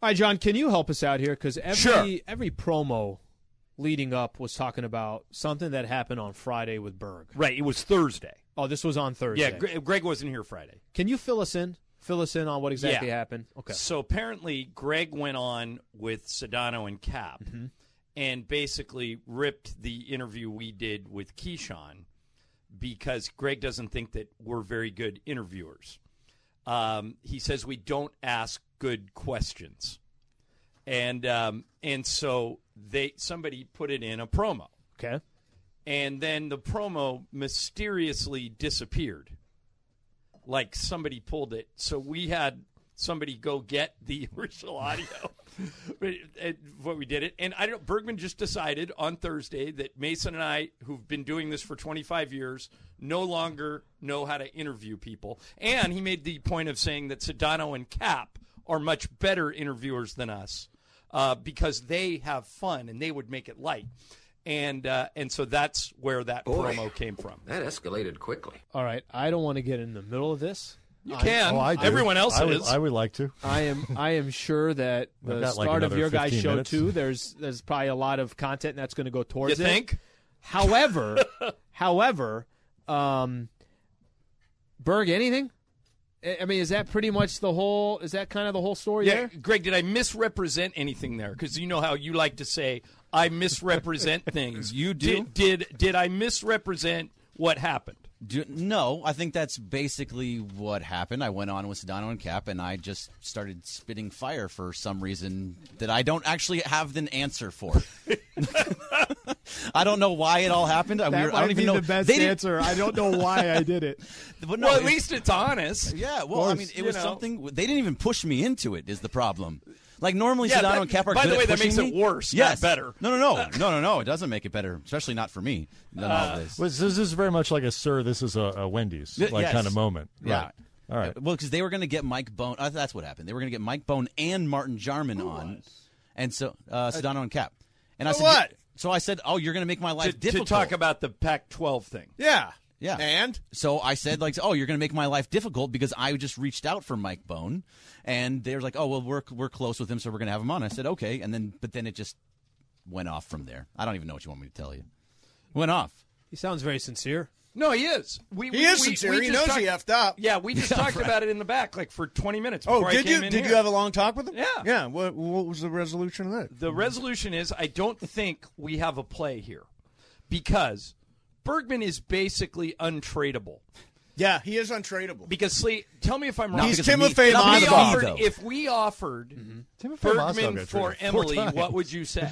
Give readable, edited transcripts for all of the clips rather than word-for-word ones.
All right, John, can you help us out here? Because Sure. every promo leading up was talking about something that happened on Friday with Berg. Right, it was Thursday. Oh, this was on Thursday. Yeah, Greg wasn't here Friday. Can you fill us in? Fill us in on what exactly happened? Okay. So apparently Greg went on with Sedano and Cap and basically ripped the interview we did with Keyshawn because Greg doesn't think that we're very good interviewers. He says we don't ask good questions. And so somebody put it in a promo. Okay. And then the promo mysteriously disappeared. Like somebody pulled it. So we had somebody go get the original audio what we did it. And Bergman just decided on Thursday that Mason and I, who've been doing this for 25 years, no longer know how to interview people. And he made the point of saying that Sedano and Cap are much better interviewers than us because they have fun and they would make it light. And so that's where that promo came from. That escalated quickly. All right. I don't want to get in the middle of this. You can. I do. Everyone else is. I would like to. I am sure that the got like start of another your guys' 15 show minutes. too. There's probably a lot of content that's going to go towards You it. think? However, Berg, anything? I mean, is that pretty much the whole? Is that kind of the whole story there? Greg, did I misrepresent anything there? Because you know how you like to say I misrepresent things. You do? Did I misrepresent what happened? No, I think that's basically what happened. I went on with Sedano and Cap, and I just started spitting fire for some reason that I don't actually have an answer for. I don't know why it all happened. I don't even know the best they didn't- answer. I don't know why I did it. But no, Well, at least it's honest. yeah. Well, I mean, it was you know. something. They didn't even push me into it. Is the problem? Like normally, Yeah, Sedano and Cap are by good the way, at that pushing makes me. it worse, not Yes. better. No. It doesn't make it better, especially not for me. None of this. Well, this is very much like a "Sir, this is a Wendy's" like Yes. kind of moment. Yeah. Right. All right. Well, because they were going to get Mike Bone. That's what happened. They were going to get Mike Bone and Martin Jarman on, and so Sedano and Cap. And I said, what? So I said, "Oh, you're going to make my life To difficult." talk about the Pac-12 thing. Yeah. Yeah. And? So I said, like, "Oh, you're going to make my life difficult because I just reached out for Mike Bone," and they were like, "Oh, well, we're close with him, so we're going to have him on." I said, "Okay," but then it just went off from there. I don't even know what you want me to tell you. It went off. He sounds very sincere. No, he is. He is sincere. He knows he effed up. Yeah, we just talked about it in the back, like for 20 minutes. Oh, before I did came you? in Did here. you have a long talk with him? Yeah. Yeah. What was the resolution of that? The resolution is I don't think we have a play here because Bergman is basically untradeable. Yeah, he is untradeable. Because, tell me if I'm wrong. Not He's because of me. Timofey Not because of Mozgov. me, though. If we offered Timofey Bergman Mozgov got for traded 4 Emily, times. what would you say?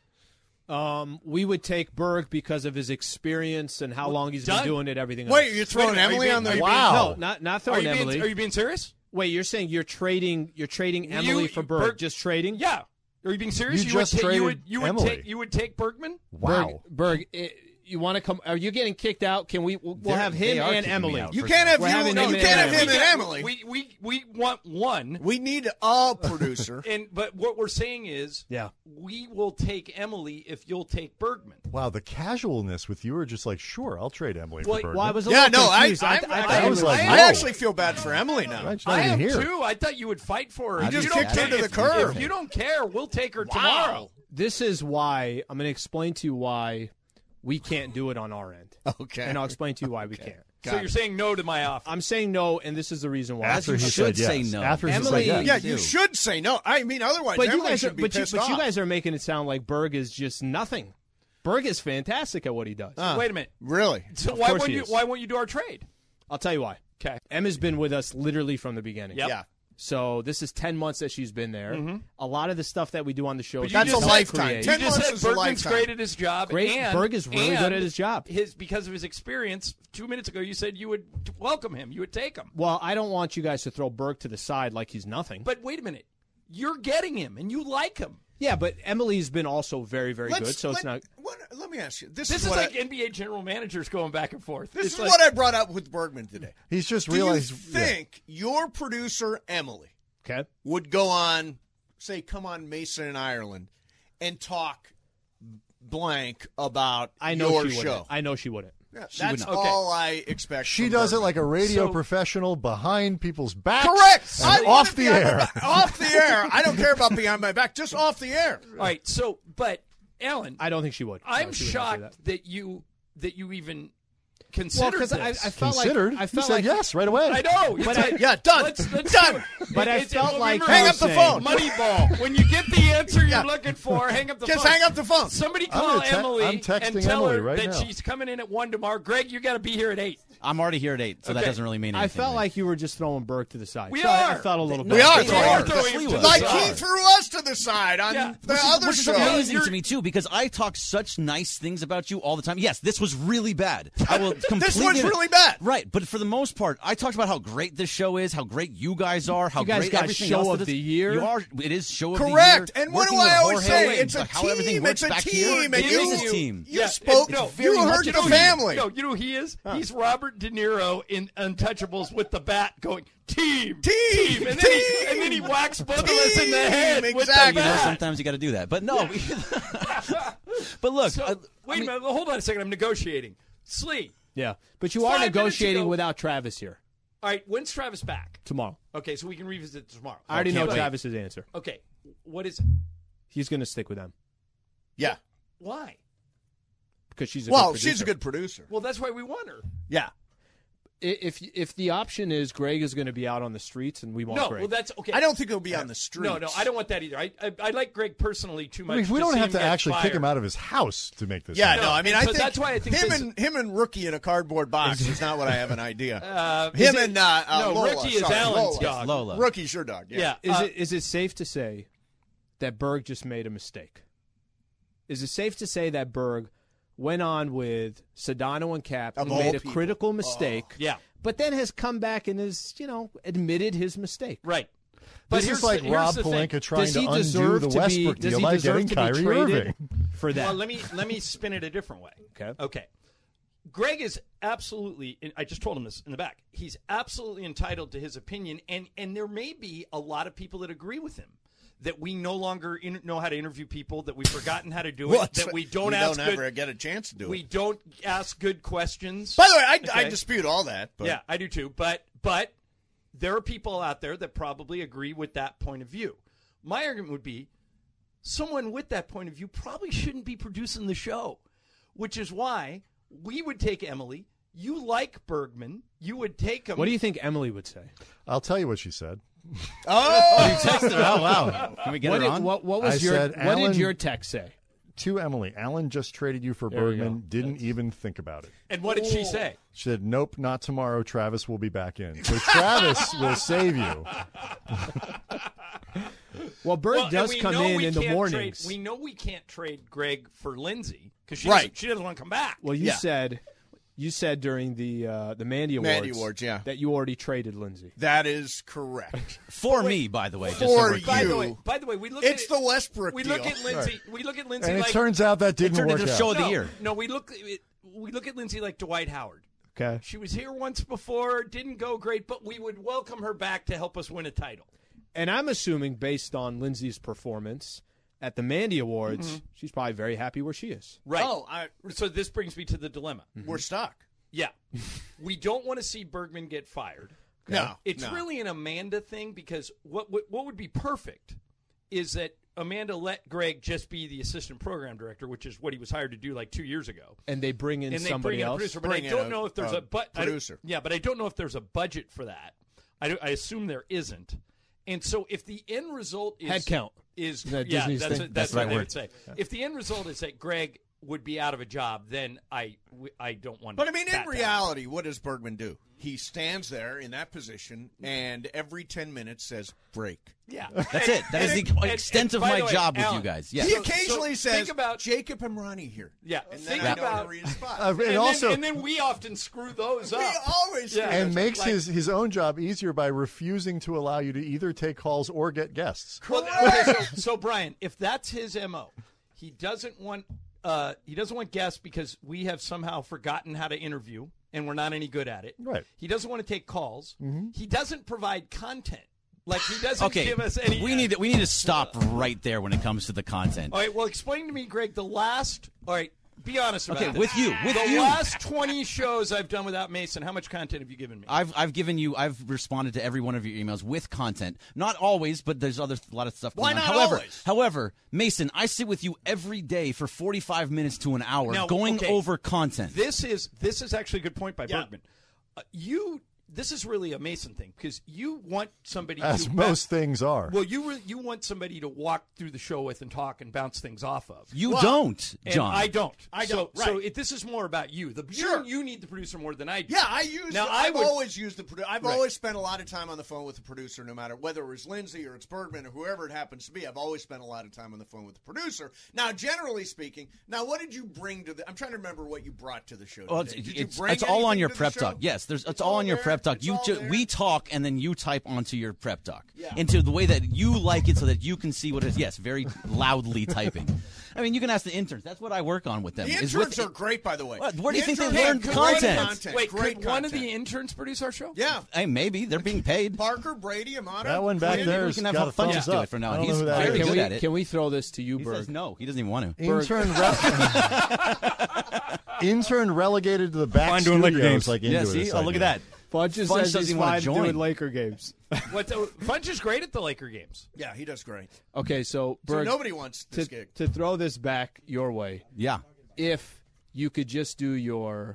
We would take Berg because of his experience and how long he's been done. doing it. Everything. Wait, else. you're throwing Wait a minute, Emily are you on the being- Wow. No, not Are throwing you, Emily. are you being serious? Wait, you're saying you're trading Emily for Berg? Just trading? Yeah. Are you being serious? You just traded Emily. You would take Bergman? Wow. Berg, you want to come? Are you getting kicked out? Can we? We'll have him they are and kicking me Emily. out. You can't have We're having you him can't have and him and Emily. We want one. We need a producer. But what we're saying is, Yeah. we will take Emily if you'll take Bergman. Wow, the casualness with you are just like, sure, I'll trade Emily Well, for Bergman. Well, I was a Yeah, little no, confused. I I was like, I whoa. actually feel bad for Emily now. Right, she's not I even am here. too. I thought you would fight for her. You If just don't kicked her care- to the if- curb. If you don't care, we'll take her tomorrow. This is why I'm going to explain to you why we can't do it on our end. Okay. And I'll explain to you why we can't. So you're saying no to my offer. I'm saying no, and this is the reason why. After you he should said say yes. no. After he Emily- said Yeah, yes. you should say no. I mean, otherwise, But you Emily guys are, should be but pissed you off. guys are making it sound like Berg is just nothing. Berg is fantastic at what he does. Wait a minute. Really? So Of why course won't he you? is. Why won't you do our trade? I'll tell you why. Okay. Emma's been with us literally from the beginning. Yep. Yeah. So this is 10 months that she's been there. A lot of the stuff that we do on the show, But she you That's a just helps lifetime. create. 10 You just months said is a Bergman's lifetime. great at his job. Great. And, Berg is really good and at his job. Because of his experience, 2 minutes ago you said you would welcome him. You would take him. Well, I don't want you guys to throw Berg to the side like he's nothing. But wait a minute. You're getting him, and you like him. Yeah, but Emily's been also very, very good, so it's not. Let me ask you. This This is is what like I, NBA general managers going back and forth. this It's is like- what I brought up with Bergman today. He's just Do you realized. think your producer Emily Okay. would go on, say, come on Mason in Ireland, and talk blank about I know your she show? wouldn't. I know she wouldn't. Yeah, She would that's not. all I expect. She from does it Bergman. like a radio So- professional behind people's backs. Correct. And I want off it the behind air. my back. Off the air. I don't care about behind my back. Just off the air. All right. So, but Alan, I don't think she would. I'm No, she would not do shocked that you even Well, considered because this. I felt Considered. like I You felt said like yes right away. I know. But It's like, Yeah, done. let's Done. do it. But I felt like remember, Hang up the phone. Moneyball. When you get the answer you're Yeah. looking for, hang up the Just phone. hang up the phone. Somebody I'm call gonna te- Emily I'm texting and tell Emily her right that now. she's coming in at 1 tomorrow. Greg, you got to be here at 8. I'm already here at 8, so that Okay. doesn't really mean I anything. felt to me. like you were just throwing Burke to the side. We So I are. felt a little bit. We are We throwing are her. throwing him to the Like side. he threw us to the side on Yeah. the other Which is show. amazing You're- to me too, because I talk such nice things about you all the time. Yes, this was really bad. I will completely. This was really bad. Right, but for the most part, I talked about how great this show is, how great you guys are, how You guys great got everything show else of that the is. year. You are. It is show of Correct. the year. And what do Working I with always Jorge say? and It's a how everything team. works It's a back team. here. And It you, is a team. you Yeah, spoke no, very you much heard to the the family. No, you know who he is? He's Robert De Niro in Untouchables with the bat going, team. Team. And Team. then he whacks both of us in the head with the Exactly. You know, bat. sometimes you got to do that, but no. But look, So, wait a minute. Hold on a second. I'm negotiating. Slee. Yeah, but you 5 are minutes negotiating ago- without Travis here All right. When's Travis back? tomorrow. Okay, so we can revisit tomorrow. I already can't know wait. Travis's answer. Okay. What is it? He's going to stick with them Yeah. Why? because she's a Well, good she's a producer. good producer. Well, that's why we want her. Yeah. If the option is Greg is going to be out on the streets and we want No, Greg. well, that's okay. I don't think he'll be on the streets. No, I don't want that either. I like Greg personally too much. I mean, we to don't see have him to get actually kick fired. him out of his house to make this Yeah, happen. no, I mean, and I so think, that's why I think this- him and Rookie in a cardboard box is not what I have an idea. Is him it- and no, Lola, Ricky is sorry, Alan's Lola. dog. Lola. Rookie's your dog. Yeah. Yeah. Is it safe to say that Berg just made a mistake? Is it safe to say that Berg went on with Sedano and Cap Of and all made a people. critical mistake? Yeah. But then has come back and has, admitted his mistake. Right. But This here's is like the, here's Rob the thing. Pelinka trying Does to he undo deserve the to be? Westbrook Does deal he by deserve getting to be Kyrie traded Irving. for that? Well, let me spin it a different way. Okay. Okay. Greg is absolutely. I just told him this in the back. He's absolutely entitled to his opinion, and there may be a lot of people that agree with him. That we no longer know how to interview people. That we've forgotten how to do it. Well, that we don't ask good. ever get a chance to do We it. don't ask good questions. By the way, I Okay. dispute all that. But Yeah, I do too. But there are people out there that probably agree with that point of view. My argument would be someone with that point of view probably shouldn't be producing the show, which is why we would take Emily. You like Bergman. You would take him. What do you think Emily would say? I'll tell you what she said. Oh, Oh wow! Can we get her on? What was I your said, what did Alan- your text say? To Emily, Alan just traded you for There we Bergman. go. Didn't even think about it. And what did she say? She said, "Nope, not tomorrow. Travis will be back in. So Travis will save you." Well, Berg Well, and does we come know in we the can't mornings. Trade, we know we can't trade Greg for Lindsay because Right. she doesn't want to come back. Well, you Yeah. said during the Mandy Awards, Mandy Awards, yeah. that you already traded Lindsay. that is correct. For me, by the way. Just so For we're you. clear. By the way, we look It's at the Westbrook we deal. look at Lindsay. We look at Lindsay And it like turns out that didn't turned work into out. show of the year. No, we look at Lindsay like Dwight Howard. Okay. She was here once before, didn't go great, but we would welcome her back to help us win a title. And I'm assuming, based on Lindsay's performance at the Mandy Awards, she's probably very happy where she is. Right. Oh, So this brings me to the dilemma. we're stuck. Yeah. We don't want to see Bergman get fired. No, It's no. really an Amanda thing because what would be perfect is that Amanda let Greg just be the assistant program director, which is what he was hired to do like 2 years ago. And they bring in And they somebody bring in a else. producer, but Bring I in don't a- know if there's a a producer. Yeah, but I don't know if there's a budget for that. I assume there isn't. And so if the end result is Head count. is That yeah, Disney's that's thing? what, That's the what right they word. would say. If the end result is that Greg would be out of a job, then I don't want. But I mean, that in to happen. reality, what does Bergman do? He stands there in that position and every 10 minutes says, break. Yeah, That's it. That is the extent of by my the way, job with Alan, you guys. Yes. He So- occasionally so says, think about- Jacob Imrani here. Yeah, And then think I know about- to read his spot. And also, and then we often screw those up. We always Yeah. do. and makes like- his own job easier by refusing to allow you to either take calls or get guests. Well, okay, so Brian, if that's his MO, he doesn't want guests because we have somehow forgotten how to interview and we're not any good at it. Right. He doesn't want to take calls. He doesn't provide content. Like he doesn't Okay, give us any. we need to stop right there when it comes to the content. All right. Well, explain to me, Greg. All right. be honest about it. Okay, with you. The last 20 shows I've done without Mason, how much content have you given me? I've responded to every one of your emails with content. Not always, but there's a lot of stuff going Why on. not always? However, Mason, I sit with you every day for 45 minutes to an hour Now, going okay, over content. This is actually a good point by Bergman. This is really a Mason thing because you want somebody As to most things are. Well, you want somebody to walk through the show with and talk and bounce things off of. You don't, And John. I don't. Right. So this is more about you. Sure. You need the producer more than I do. Yeah, I've always used the producer. I've Right. always spent a lot of time on the phone with the producer, no matter whether it was Lindsay or it's Bergman or whoever it happens to be. I've always spent a lot of time on the phone with the producer. Now, generally speaking, what did you bring to the? I'm trying to remember what you brought to the show. Well, Today. Did you it's bring all on anything your to the prep show? talk. Yes, it's all on your there. prep talk. It's all there. We talk and then you type onto your prep talk Yeah. into the way that you like it, so that you can see what it is. Yes, very loudly typing. I mean, you can ask the interns. That's what I work on with them. The is interns with- are great, by the way. Where do you think they interns learn have great content? Wait, Great could one of content. the interns produce our show? Yeah. Hey, maybe they're being paid. Parker, Brady, Amata. That one back Brady. there we has can have got a Funches thumbs do it up. from now I on. don't know He's who that very is. good at it. Can we throw this to you, He Berg? says no. He doesn't even want to. Intern relegated to the back Fine doing Laker studios, games. like into Yeah, it, see? this Oh, look at idea. that. Fudge just Fudge says doesn't he's even wanna fine join. doing Laker games. Funch is great at the Laker games. Yeah, he does great. Okay, so So Berg, nobody wants this to, gig. to throw this back your way, Yeah. if you could just do your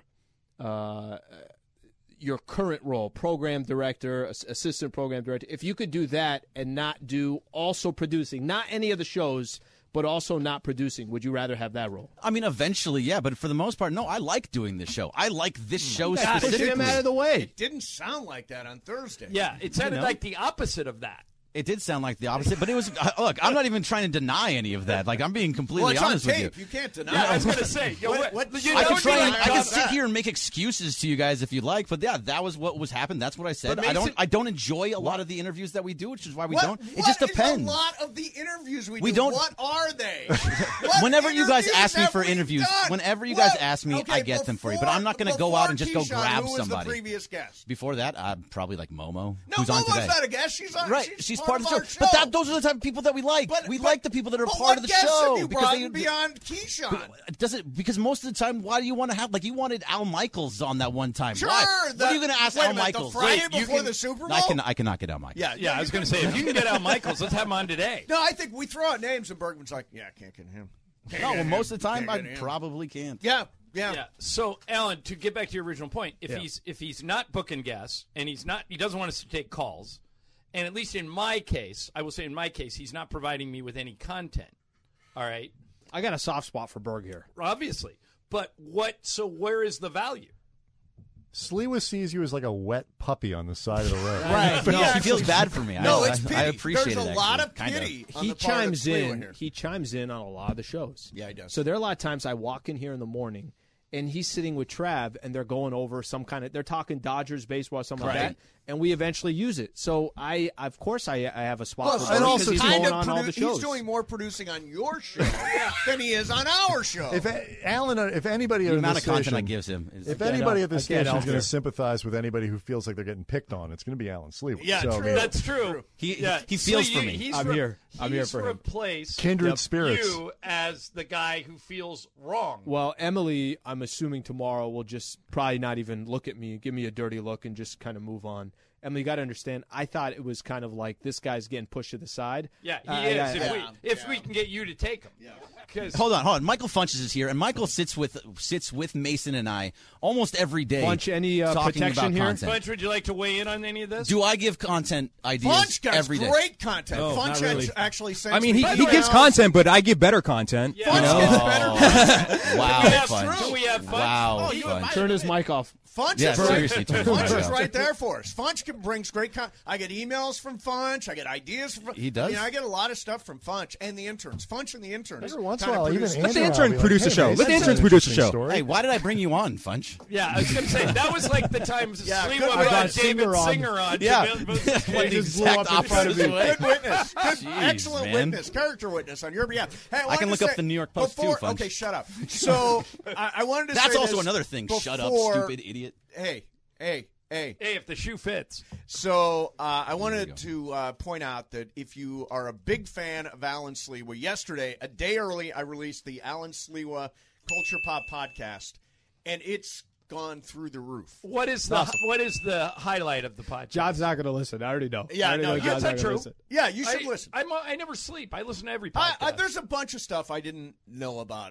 current role, program director, assistant program director, if you could do that and not do also producing, not any of the shows, but also not producing, would you rather have that role? I mean, eventually, yeah, but for the most part, no. I like doing this show. I like this show Push specifically. him out of the way. It didn't sound like that on Thursday. Yeah, it sounded know? like the opposite of that. It did sound like the opposite, but it was. Look, I'm not even trying to deny any of that. Like, I'm being Well, completely it's on honest with tape. you. You can't deny Yeah, I was it. going to say. I can sit here and make excuses to you guys if you'd like, but yeah, that was what was happened. That's what I said. But I don't enjoy a lot of the interviews that we do, which is why we don't. It What just is depends. a lot of the interviews we We do? don't- What are they? What Whenever you guys interviews ask me have for we interviews, done? whenever you guys What? ask me, Okay, I get them for you. But I'm not going to go before out and just go Keyshawn, grab who was somebody. the previous guest? Before that, probably like Momo, No, who's on Momo's today. not a guest. She's on. Right, she's part of the our show. But those are the type of people that we like. But- we but- like the people that are but part what of the guests show have you because brought they beyond Keyshawn. does it because most of the time, why do you want to have you wanted Al Michaels on that one time? Sure. Why? What are you going to ask wait a Al minute, Michaels? The Friday Wait, you before can- the Super Bowl. I cannot get Al Michaels. Yeah, I was going to say, if you can get Al Michaels, let's have him on today. No, I think we throw out names and Bergman's like, yeah, I can't get him. No, well, most of the time Can't I get him. probably can't. Yeah. Yeah. So, Alan, to get back to your original point, if he's not booking guests and he doesn't want us to take calls, and at least in my case, I will say in my case, he's not providing me with any content. All right, I got a soft spot for Berg here. obviously, but where is the value? Sliwa sees you as like a wet puppy on the side of the road. Right. No, No, he feels bad for me. No, I, it's pity. I appreciate There's it. a lot of actually, kind pity. On He the part of chimes Sliwa in. here. He chimes in on a lot of the shows. Yeah, he does. So there are a lot of times I walk in here in the morning, and he's sitting with Trav, and they're going over they're talking Dodgers baseball, or something like that, and we eventually use it. So of course, I have a spot Plus, for Berg and because also he's kind going of on all the shows. He's doing more producing on your show than he is on our show. If Alan, if anybody The at amount this of content station, I gives him is if anybody at this I can't station is help going it. to sympathize with anybody who feels like they're getting picked on, it's going to be Alan Sliwa. Yeah, so, I true. mean, That's true. He feels for me. I'm here. I'm here for him. replaced Kindred spirits. you as the guy who feels wrong. Well, Emily, I'm assuming tomorrow will just probably not even look at me, give me a dirty look, and just kind of move on. Emily, you got to understand, I thought it was kind of like this guy's getting pushed to the side. Yeah, he is. yeah. If we can get you to take him. Yeah. Hold on. Michael Funches is here, and Michael sits with Mason and I almost every day. Funch, any talking protection about here? content. Bunch, would you like to weigh in on any of this? Do I give content ideas Funch got every day? great content. No, Funch not really. actually sends I mean, me he gives emails. content, but I give better content. Yeah. You know? Funch gets better. Wow, That's Funch. true. We have Funch. Wow, Oh, you Funch. Turn his mic off. Funch Yeah, is seriously, turn his Funch mic is off. right there for us. Funch brings great content. I get emails from Funch. I get ideas from. He does? I get a lot of stuff from Funch and the interns. Funch and the interns. every once in a kinda while, even produce- Andrew Let the will intern be like, produce hey, a show. man, Let the that's interns an produce a interesting show. story. Hey, why did I bring you on, Funch? Yeah, I was going to say, that was like the time Yeah, Sliwa good brought witness. David Singer on. Singer on. Yeah. To build- Went the just blew up exact in front of opposite me. way. Good witness. Good, Jeez, excellent man. witness. Character witness on your behalf. Hey, I can look up the New York Post, too, before, Funch. Okay, shut up. So I wanted to That's say also this another thing. Shut up, before- stupid idiot. Hey. Hey, if the shoe fits. So I wanted to point out that if you are a big fan of Alan Sliwa, yesterday, a day early, I released the Alan Sliwa Culture Pop podcast, and it's gone through the roof. What is the highlight of the podcast? John's not going to listen. I already know. Yeah, I already no, know John's that's not not gonna true. listen. Yeah, you should listen. I never sleep. I listen to every podcast. There's a bunch of stuff I didn't know about.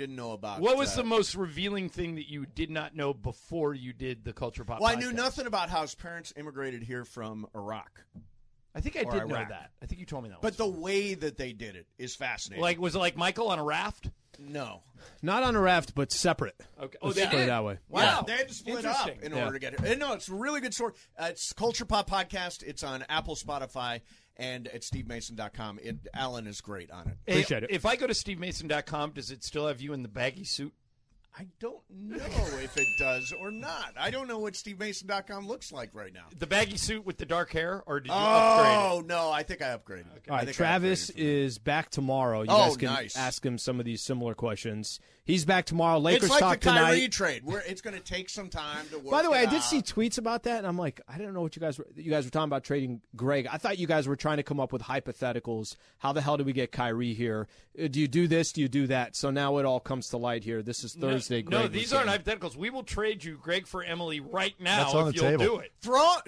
What was the most revealing thing that you did not know before you did the Culture Pop Well, podcast? I knew nothing about how his parents immigrated here from Iraq. I think I or did know Iraq. that. I think you told me that. But the way that they did it is fascinating. was it like Michael on a raft? No. Not on a raft, but separate. Okay. Let's they put it did? that way. Wow. Yeah, they had to split up Interesting. in order to get it. No, it's a really good story. It's Culture Pop Podcast. It's on Apple, Spotify, and at stevemason.com. Alan is great on it. Appreciate it. If I go to stevemason.com, does it still have you in the baggy suit? I don't know if it does or not. I don't know what stevemason.com looks like right now. The baggy suit with the dark hair, or did you upgrade Oh, no, I think I upgraded. Okay. All right, Travis is back tomorrow. You Oh, guys can nice. ask him some of these similar questions. He's back tomorrow. Lakers It's like talk the Kyrie tonight. trade, where it's going to take some time to work. By the way, it I did out. see tweets about that, and I'm like, I didn't know what you guys were talking about trading Greg. I thought you guys were trying to come up with hypotheticals. How the hell did we get Kyrie here? Do you do this? Do you do that? So now it all comes to light here. This is Thursday. No, Greg these was aren't saying. hypotheticals. We will trade you, Greg, for Emily right now That's on if the you'll table. do it.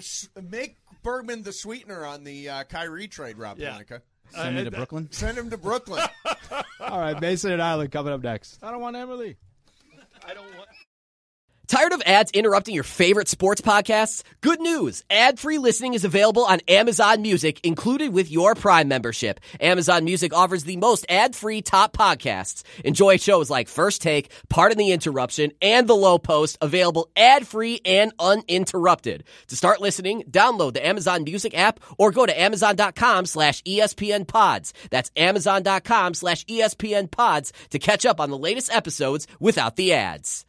Make Bergman the sweetener on the Kyrie trade, Rob Yeah. Pelinka. Send me to Brooklyn. Send him to Brooklyn. All right, Mason and Island coming up next. I don't want Emily. I don't want. Tired of ads interrupting your favorite sports podcasts? Good news! Ad-free listening is available on Amazon Music, included with your Prime membership. Amazon Music offers the most ad-free top podcasts. Enjoy shows like First Take, Pardon the Interruption, and The Low Post, available ad-free and uninterrupted. To start listening, download the Amazon Music app or go to Amazon.com/ESPN Pods. That's Amazon.com/ESPN Pods to catch up on the latest episodes without the ads.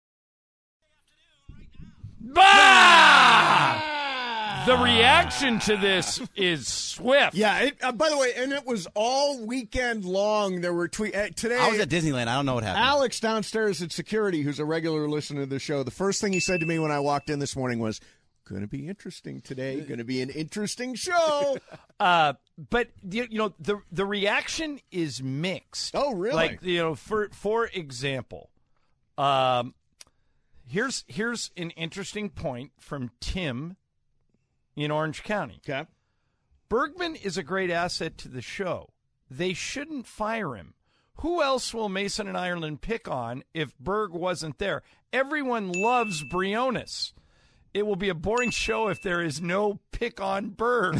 The reaction to this is swift. Yeah, by the way, and it was all weekend long. There were tweets. Today, I was at Disneyland. I don't know what happened. Alex downstairs at security, who's a regular listener to the show, the first thing he said to me when I walked in this morning was, going to be interesting today. Going to be an interesting show. But the reaction is mixed. Oh, really? Like for example, here's an interesting point from Tim in Orange County. Okay. Bergman is a great asset to the show. They shouldn't fire him. Who else will Mason and Ireland pick on if Berg wasn't there? Everyone loves Briones. It will be a boring show if there is no pick on Berg,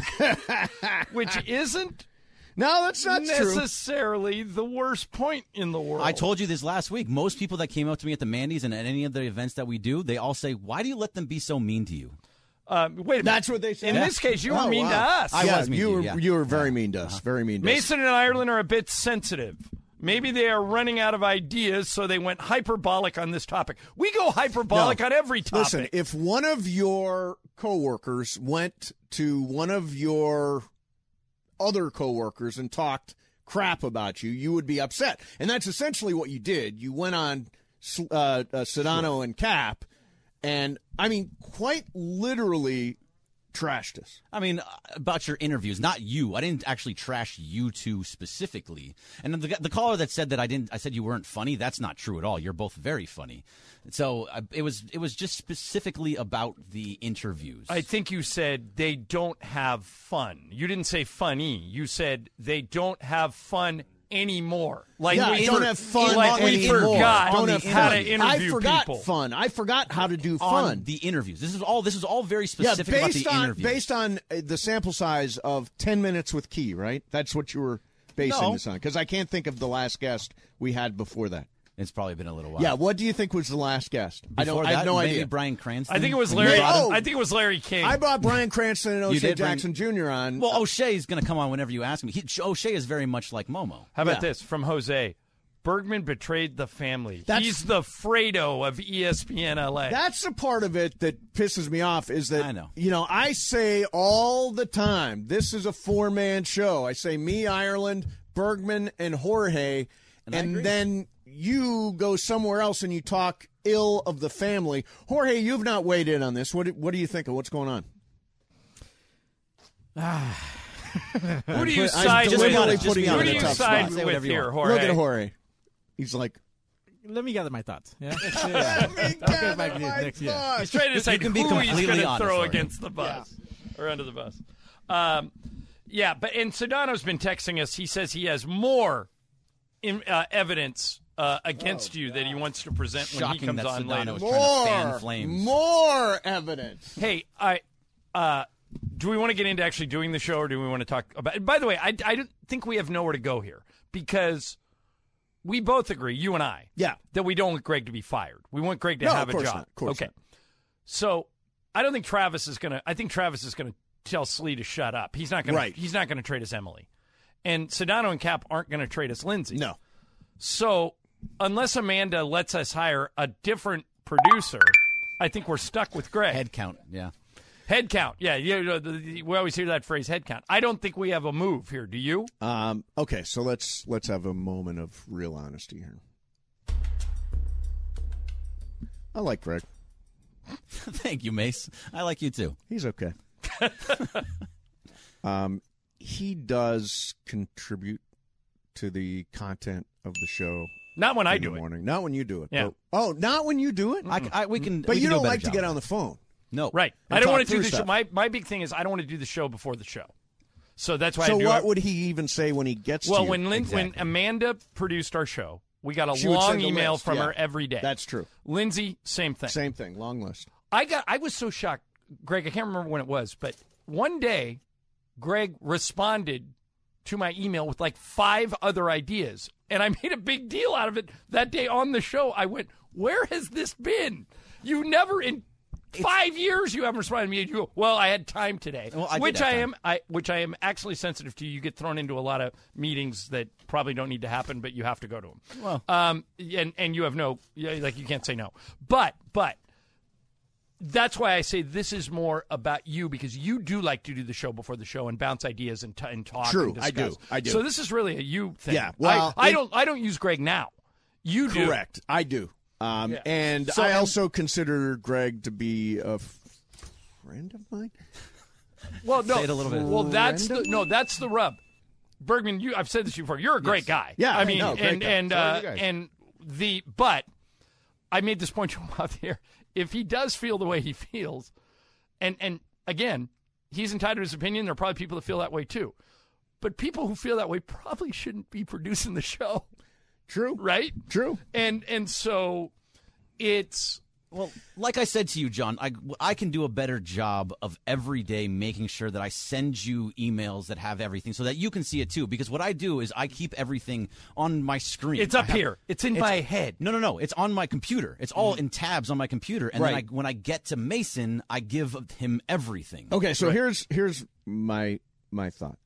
which isn't No, that's not true. necessarily the worst point in the world. I told you this last week. Most people that came up to me at the Mandy's and at any of the events that we do, they all say, "Why do you let them be so mean to you?" Wait a minute. That's what they said. In this case, you were mean to us. I was mean to you, yeah. You were very mean to us. Very mean to us. Mason and Ireland are a bit sensitive. Maybe they are running out of ideas, so they went hyperbolic on this topic. We go hyperbolic on every topic. Listen, if one of your coworkers went to one of your other coworkers and talked crap about you, you would be upset. And that's essentially what you did. You went on Sedano and Cap, and, I mean, quite literally trashed us. I mean, about your interviews, not you. I didn't actually trash you two specifically. And the caller that said that I said you weren't funny, that's not true at all. You're both very funny. So it was just specifically about the interviews. I think you said they don't have fun. You didn't say funny. You said they don't have fun anymore. Like Yeah, we don't have fun like we anymore. forgot Don't have how fun. to interview I forgot people. fun. I forgot how to do on fun. the interviews. This is all very specific about the interviews. Based on the sample size of 10 minutes with Key, right? That's what you were basing this on. Because I can't think of the last guest we had before that. It's probably been a little while. Yeah, what do you think was the last guest? I Before have that, no maybe idea. Brian Cranston. I think it was When you Larry. brought him. I think it was Larry King. I brought Brian Cranston and You O'Shea did bring- Jackson Jr. on. Well, O'Shea's going to come on whenever you ask him. O'Shea is very much like Momo. How about Yeah. this from Jose? Bergman betrayed the family. That's- He's the Fredo of ESPN LA. That's the part of it that pisses me off is that, I know. I say all the time, this is a four-man show. I say me, Ireland, Bergman, and Jorge, I agree. then you go somewhere else and you talk ill of the family. Jorge, you've not weighed in on this. What do you think of what's going on? Who do you I'm side just with? really Just putting be you Who in do a you tough side spot. Say with whatever you here, want. Jorge? Look at Jorge. He's like, let me gather my thoughts. Yeah. Gather back to my next year. thoughts. He's trying to decide can be who he's completely going to honest, throw Lauren. against the bus or under the bus. And Sedano's been texting us. He says he has more evidence against you that he wants to present when he Shocking comes that on Sedano later. is trying to fan flames. More evidence. Hey, do we want to get into actually doing the show, or do we want to talk about? By the way, I don't think we have nowhere to go here because we both agree, you and I, that we don't want Greg to be fired. We want Greg to have a job. Okay. So I don't think Travis is going to. I think Travis is going to tell Slee to shut up. He's not going. Right. He's not going to trade us Emily, and Sedano and Cap aren't going to trade us Lindsay. No. So unless Amanda lets us hire a different producer, I think we're stuck with Greg. Head count, yeah. Head count. Yeah, we always hear that phrase, head count. I don't think we have a move here. Do you? Okay, so let's have a moment of real honesty here. I like Greg. Thank you, Mace. I like you too. He's okay. He does contribute to the content of the show. Not when I in the do it. morning. Not when you do it. Yeah. Not when you do it? We can. But we you can do a don't better like to job. get on the phone. No, Right. And I don't talk want to do through the show. stuff. My big thing is I don't want to do the show before the show. So that's why I So do what it. would he even say when he gets to you? When Amanda produced our show, we got a She would long send a email list, from yeah. her every day. That's true. Lindsay, same thing. Same thing. Long list. I was so shocked, Greg. I can't remember when it was, but one day, Greg responded to my email with like 5 other ideas, and I made a big deal out of it that day on the show. I went, "Where has this been? You never in 5 years you haven't responded to me." And you go, "Well, I had time today," Well, I did which have I time. am. Which I am actually sensitive to. You get thrown into a lot of meetings that probably don't need to happen, but you have to go to them. Well. And you have no, like, you can't say no. But that's why I say this is more about you, because you do like to do the show before the show and bounce ideas and talk. True, and I do. discuss. I do. So this is really a you thing. Yeah, well, I don't use Greg now. You do. Correct. I do. And So- I also consider Greg to be a friend of mine. Well, no. Say it a little bit. Well, that's the rub. Bergman, I've said this to you before. You're a great guy. Yeah, I mean, no, great guy. So are you guys. but I made this point to him out there. If he does feel the way he feels, and again, he's entitled to his opinion. There are probably people that feel that way too. But people who feel that way probably shouldn't be producing the show. True. Right? True. And so it's Well, like I said to you, John, I can do a better job of every day making sure that I send you emails that have everything so that you can see it too. Because what I do is I keep everything on my screen. It's up here. It's in my head. No. It's on my computer. It's all in tabs on my computer. And Right. then when I get to Mason, I give him everything. Okay, so here's my thought.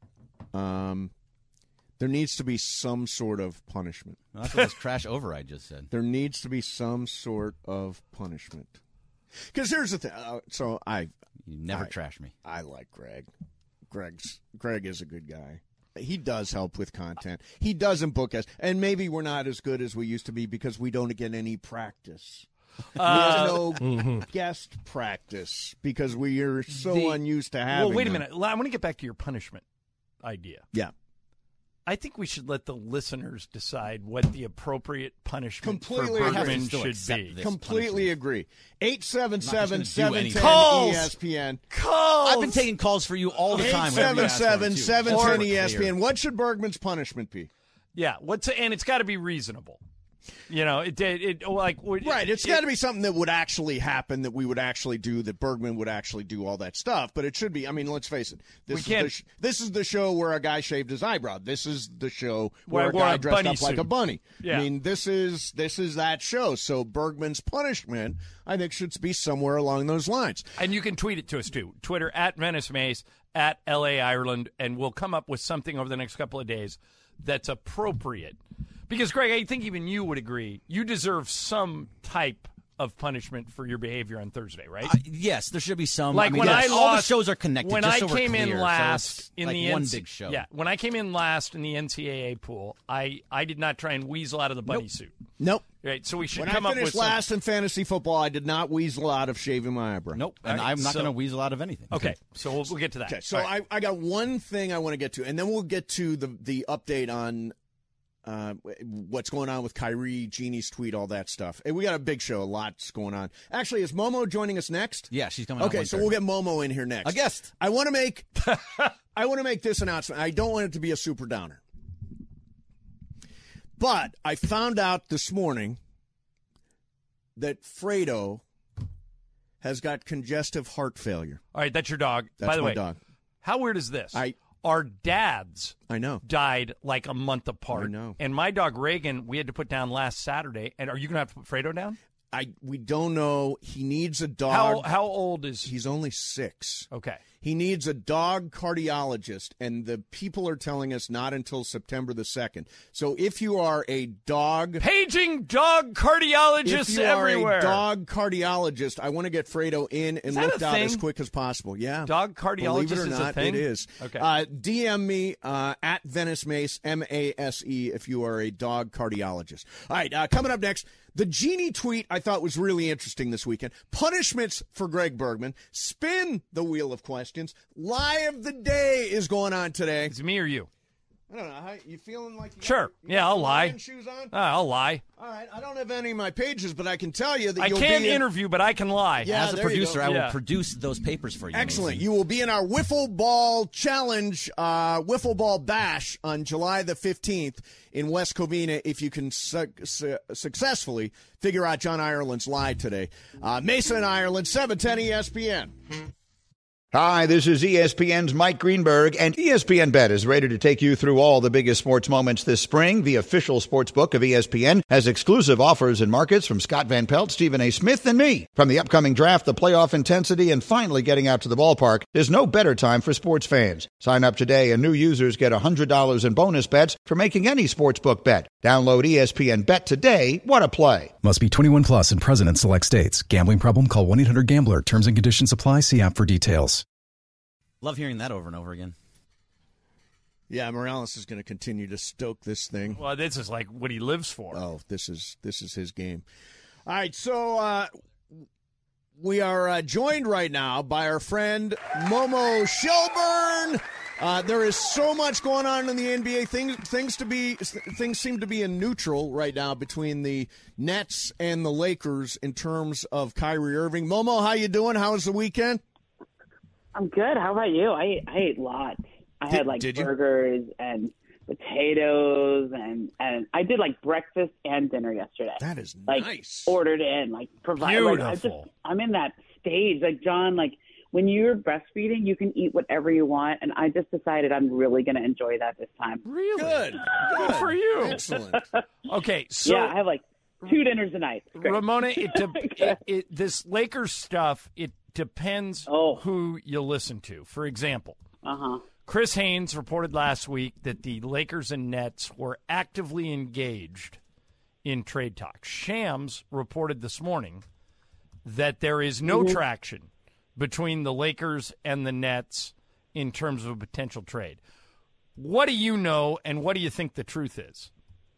There needs to be some sort of punishment. Well, that's what this crash override just said. There needs to be some sort of punishment. Because here's the thing. You never trash me. I like Greg. Greg is a good guy. He does help with content. He doesn't book us, and maybe we're not as good as we used to be because we don't get any practice. We have no guest practice because we are so unused to having. Well, wait a them. minute. I want to get back to your punishment idea. Yeah. I think we should let the listeners decide what the appropriate punishment Completely for agree. Bergman Still should accept be. this. Completely agree. I'm 877-710 Calls! ESPN. Calls! I've been taking calls for you all the time. whenever you ask for it, too. 877-710 Clear. ESPN. What should Bergman's punishment be? Yeah. And it's got to be reasonable. You know, Right. It's got to be something that would actually happen, that we would actually do, that Bergman would actually do, all that stuff. But it should be. I mean, let's face it. This is the show where a guy shaved his eyebrow. This is the show where a wore guy a dressed bunny up like suit. a bunny. Yeah. I mean, this is that show. So Bergman's punishment, I think, should be somewhere along those lines. And you can tweet it to us, too. Twitter, at Venice Mace, at LA Ireland, and we'll come up with something over the next couple of days that's appropriate. Because, Greg, I think even you would agree, you deserve some type of punishment for your behavior on Thursday, right? Yes, there should be some. Like when I all lost, the shows are connected. When just I so we're came in clear, so last it's in like the one big show. Yeah, when I came in last in the NCAA pool, I did not try and weasel out of the bunny suit. Nope. Right, so we should When come I up with finished last in fantasy football, I did not weasel out of shaving my eyebrow. Nope, and I'm not going to weasel out of anything. Okay, so we'll get to that. Okay, so All right. I got one thing I want to get to, and then we'll get to the update on what's going on with Kyrie, Jeannie's tweet, all that stuff. And we got a big show, lots going on. Actually, is Momo joining us next? Yeah, she's coming. Okay, so we'll get Momo in here next. A guest. I want to make this announcement. I don't want it to be a super downer, but I found out this morning that Fredo has got congestive heart failure. All right, that's your dog. That's By the my way, dog. How weird is this? I Our dads I know. died like a month apart. I know. And my dog Reagan, we had to put down last Saturday. And are you going to have to put Fredo down? We don't know. He needs a dog. How old is He's only 6. Okay. He needs a dog cardiologist, and the people are telling us not until September the 2nd. So if you are a dog... Paging dog cardiologists If you everywhere. are a dog cardiologist, I want to get Fredo in and that looked a out thing? as quick as possible. Yeah. Dog cardiologist Believe it or is not, a thing? it is. Okay. DM me at Venice Mace, Mase, if you are a dog cardiologist. All right, coming up next, the Jeannie tweet I thought was really interesting this weekend. Punishments for Greg Bergman. Spin the wheel of questions. Lie of the day is going on today. It's me or you? I don't know. How, you feeling like you Sure. got, you Yeah, got I'll some lie. lion shoes on? I'll lie. All right. I don't have any of my pages, but I can tell you that I you'll can't be in, interview, but I can lie. Yeah, As a there you producer, go. I will Yeah. produce those papers for you. Excellent. Mason. You will be in our Wiffle Ball Challenge, Wiffle Ball Bash on July the 15th in West Covina if you can successfully figure out John Ireland's lie today. Mason and Ireland, 710 ESPN. Hi, this is ESPN's Mike Greenberg, and ESPN Bet is ready to take you through all the biggest sports moments this spring. The official sports book of ESPN has exclusive offers and markets from Scott Van Pelt, Stephen A. Smith, and me. From the upcoming draft, the playoff intensity, and finally getting out to the ballpark, there's no better time for sports fans. Sign up today, and new users get $100 in bonus bets for making any sportsbook bet. Download ESPN Bet today. What a play. Must be 21 plus and present in select states. Gambling problem? Call 1-800-GAMBLER. Terms and conditions apply. See app for details. Love hearing that over and over again. Yeah, Morales is going to continue to stoke this thing. Well, this is like what he lives for. Oh, this is his game. All right, so we are joined right now by our friend Momo Shelburne. There is so much going on in the NBA. Things seem to be in neutral right now between the Nets and the Lakers in terms of Kyrie Irving. Momo, how you doing? How was the weekend? I'm good. How about you? I ate lots. I had did you? burgers and potatoes and I did like breakfast and dinner yesterday. That is like, nice. Ordered in, like provided. Beautiful. I'm in that stage. Like John, like when you're breastfeeding, you can eat whatever you want, and I just decided I'm really going to enjoy that this time. Really? Good. Good for you. Excellent. Okay, so yeah, I have like 2 dinners a night. It's great. Ramona, this Lakers stuff, it depends who you listen to. For example, Chris Haynes reported last week that the Lakers and Nets were actively engaged in trade talks. Shams reported this morning that there is no traction between the Lakers and the Nets in terms of a potential trade. What do you know, and what do you think the truth is?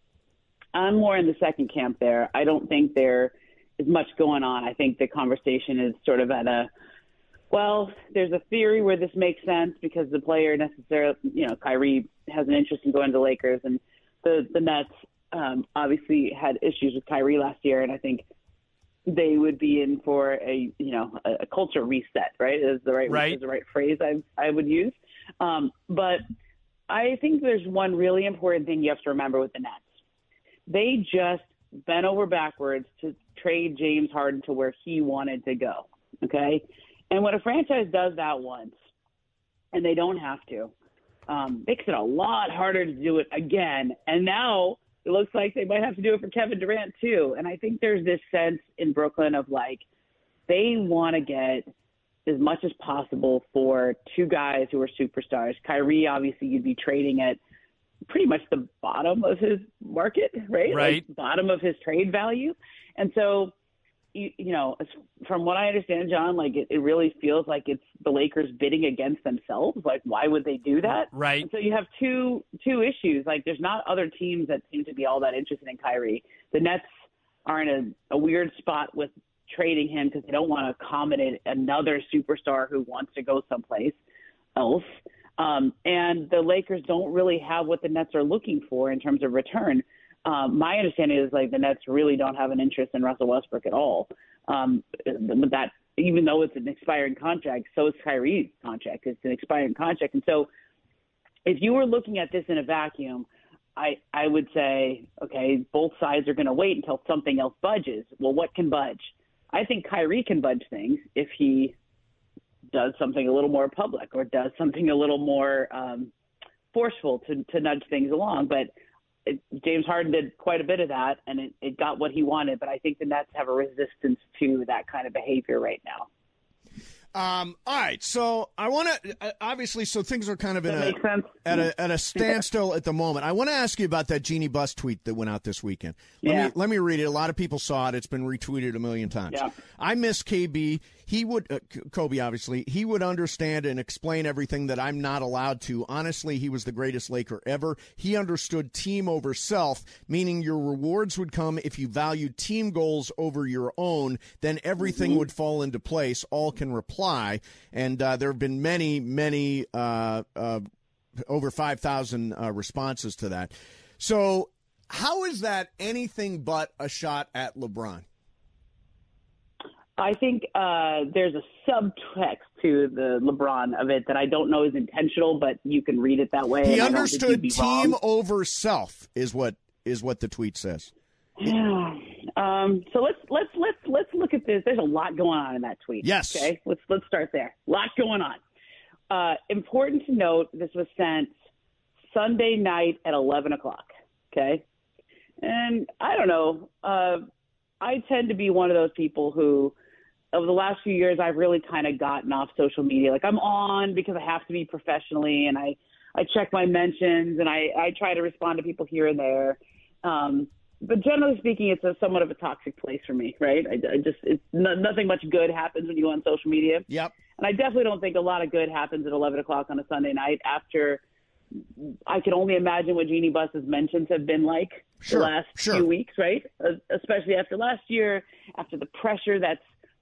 I'm more in the second camp there. I don't think there is much going on. I think the conversation is sort of at there's a theory where this makes sense because the player necessarily, Kyrie has an interest in going to the Lakers, and the Nets obviously had issues with Kyrie last year, and I think they would be in for a culture reset, right? Is the right phrase I would use. But I think there's one really important thing you have to remember with the Nets. They just bent over backwards to trade James Harden to where he wanted to go, okay? And when a franchise does that once, and they don't have to, makes it a lot harder to do it again. And now it looks like they might have to do it for Kevin Durant too. And I think there's this sense in Brooklyn of like they want to get as much as possible for 2 guys who are superstars. Kyrie, obviously, you'd be trading at pretty much the bottom of his market, right? Right. Like bottom of his trade value. And so, from what I understand, John, like it really feels like it's the Lakers bidding against themselves. Like, why would they do that? Right. And so you have two issues. Like, there's not other teams that seem to be all that interested in Kyrie. The Nets are in a weird spot with trading him because they don't want to accommodate another superstar who wants to go someplace else. And the Lakers don't really have what the Nets are looking for in terms of return. My understanding is like the Nets really don't have an interest in Russell Westbrook at all. That even though it's an expiring contract, so is Kyrie's contract. It's an expiring contract. And so if you were looking at this in a vacuum, I would say, okay, both sides are going to wait until something else budges. Well, what can budge? I think Kyrie can budge things if he does something a little more public or does something a little more forceful to nudge things along. But James Harden did quite a bit of that, and it got what he wanted. But I think the Nets have a resistance to that kind of behavior right now. All right, so I want to obviously, so things are kind of at a standstill at the moment. I want to ask you about that Jeannie Buss tweet that went out this weekend. Let me read it. A lot of people saw it. It's been retweeted a million times. Yeah. I miss KB. He would Kobe, obviously. He would understand and explain everything that I'm not allowed to. Honestly, he was the greatest Laker ever. He understood team over self, meaning your rewards would come if you valued team goals over your own. Then everything would fall into place. All can reply. And there have been many, over 5,000 responses to that. So how is that anything but a shot at LeBron? I think there's a subtext to the LeBron of it that I don't know is intentional, but you can read it that way. He understood team over self is what the tweet says. Yeah. So let's look at this. There's a lot going on in that tweet. Yes. Okay. Let's start there. A lot going on. Important to note, this was sent Sunday night at 11 o'clock. Okay. And I don't know. I tend to be one of those people who, over the last few years, I've really kind of gotten off social media. Like I'm on because I have to be professionally, and I check my mentions, and I try to respond to people here and there. But generally speaking, it's somewhat of a toxic place for me, right? Nothing much good happens when you go on social media. Yep. And I definitely don't think a lot of good happens at 11 o'clock on a Sunday night after I can only imagine what Jeannie Buss's mentions have been like the last few weeks, right? Especially after last year, after the pressure that's